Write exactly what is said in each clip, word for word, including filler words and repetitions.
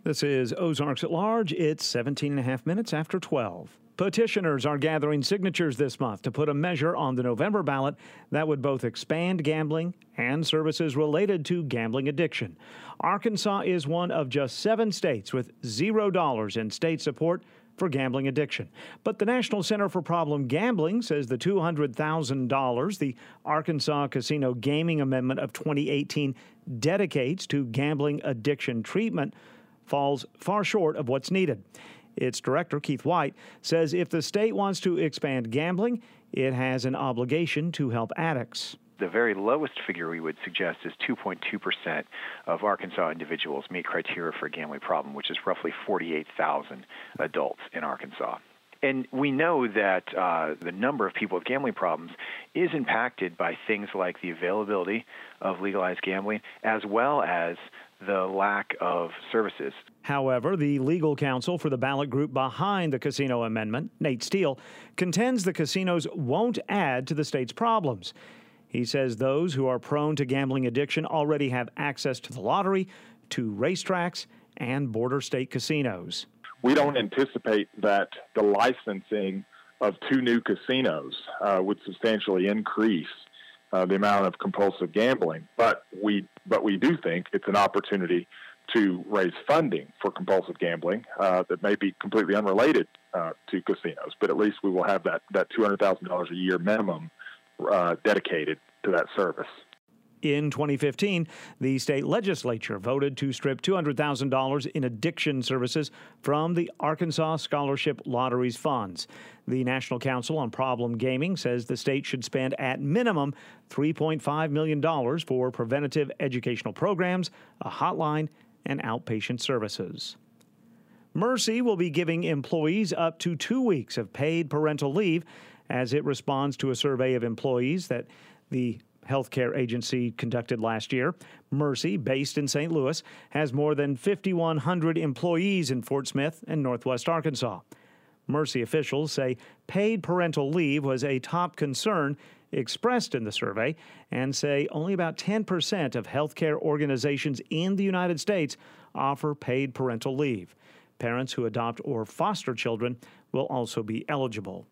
This is Ozarks at Large. It's seventeen and a half minutes after twelve. Petitioners are gathering signatures this month to put a measure on the November ballot that would both expand gambling and services related to gambling addiction. Arkansas is one of just seven states with zero dollars in state support for gambling addiction. But the National Center for Problem Gambling says the two hundred thousand dollars the Arkansas Casino Gaming Amendment of twenty eighteen dedicates to gambling addiction treatment falls far short of what's needed. Its director, Keith White, says if the state wants to expand gambling, it has an obligation to help addicts. The very lowest figure we would suggest is two point two percent of Arkansas individuals meet criteria for a gambling problem, which is roughly forty-eight thousand adults in Arkansas. And we know that uh, the number of people with gambling problems is impacted by things like the availability of legalized gambling, as well as the lack of services. However, the legal counsel for the ballot group behind the casino amendment, Nate Steele, contends the casinos won't add to the state's problems. He says those who are prone to gambling addiction already have access to the lottery, to racetracks, and border state casinos. We don't anticipate that the licensing of two new casinos uh, would substantially increase uh, the amount of compulsive gambling, but we but we do think it's an opportunity to raise funding for compulsive gambling uh, that may be completely unrelated uh, to casinos, but at least we will have that, that two hundred thousand dollars a year minimum uh, dedicated to that service. In twenty fifteen, the state legislature voted to strip two hundred thousand dollars in addiction services from the Arkansas Scholarship Lottery's funds. The National Council on Problem Gaming says the state should spend at minimum three point five million dollars for preventative educational programs, a hotline, and outpatient services. Mercy will be giving employees up to two weeks of paid parental leave as it responds to a survey of employees that the healthcare agency conducted last year. Mercy, based in Saint Louis, has more than five thousand one hundred employees in Fort Smith and Northwest Arkansas. Mercy officials say paid parental leave was a top concern expressed in the survey and say only about ten percent of healthcare organizations in the United States offer paid parental leave. Parents who adopt or foster children will also be eligible.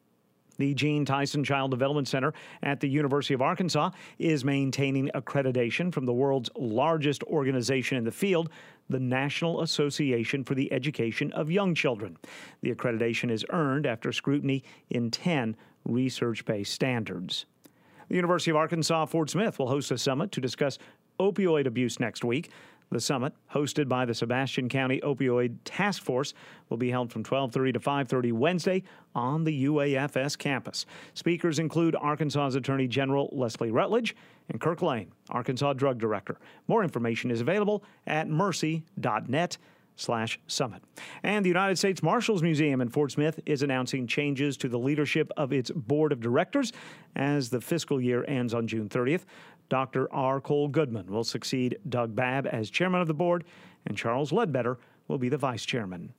The Gene Tyson Child Development Center at the University of Arkansas is maintaining accreditation from the world's largest organization in the field, the National Association for the Education of Young Children. The accreditation is earned after scrutiny in ten research-based standards. The University of Arkansas Fort Smith will host a summit to discuss opioid abuse next week. The summit, hosted by the Sebastian County Opioid Task Force, will be held from twelve thirty to five thirty Wednesday on the U A F S campus. Speakers include Arkansas's Attorney General Leslie Rutledge and Kirk Lane, Arkansas Drug Director. More information is available at mercy dot net slash summit. And the United States Marshals Museum in Fort Smith is announcing changes to the leadership of its board of directors as the fiscal year ends on June thirtieth. Doctor R. Cole Goodman will succeed Doug Babb as chairman of the board, and Charles Ledbetter will be the vice chairman.